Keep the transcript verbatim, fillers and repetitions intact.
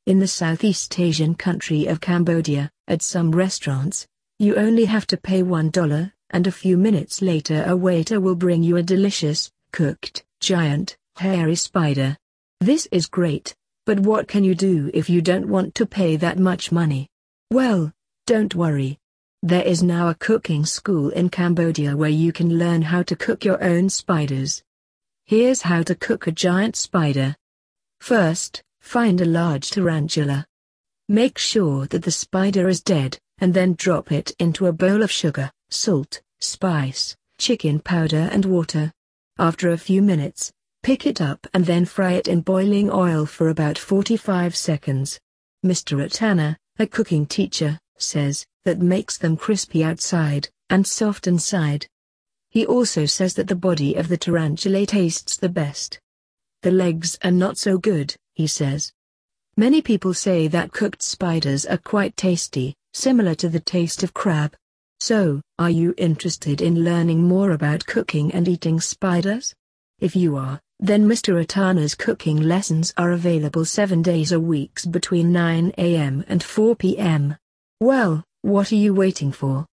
In the Southeast Asian country of Cambodia, at some restaurants, you only have to pay one dollar, and a few minutes later a waiter will bring you a delicious, cooked, giant, hairy spider. This is great, but what can you do if you don't want to pay that much money? Well, don't worry. There is now a cooking school in Cambodia where you can learn how to cook your own spiders. Here's how to cook a giant spider. First, find a large tarantula. Make sure that the spider is dead, and then drop it into a bowl of sugar, salt, spice, chicken powder and water. After a few minutes, pick it up and then fry it in boiling oil for about forty-five seconds. Mister Ratana, a cooking teacher, says that makes them crispy outside and soft inside. He also says that the body of the tarantula tastes the best. The legs are not so good, he says. Many people say that cooked spiders are quite tasty, similar to the taste of crab. So, are you interested in learning more about cooking and eating spiders? If you are, then Mister Ratana's cooking lessons are available seven days a week between nine a m and four p m Well, what are you waiting for?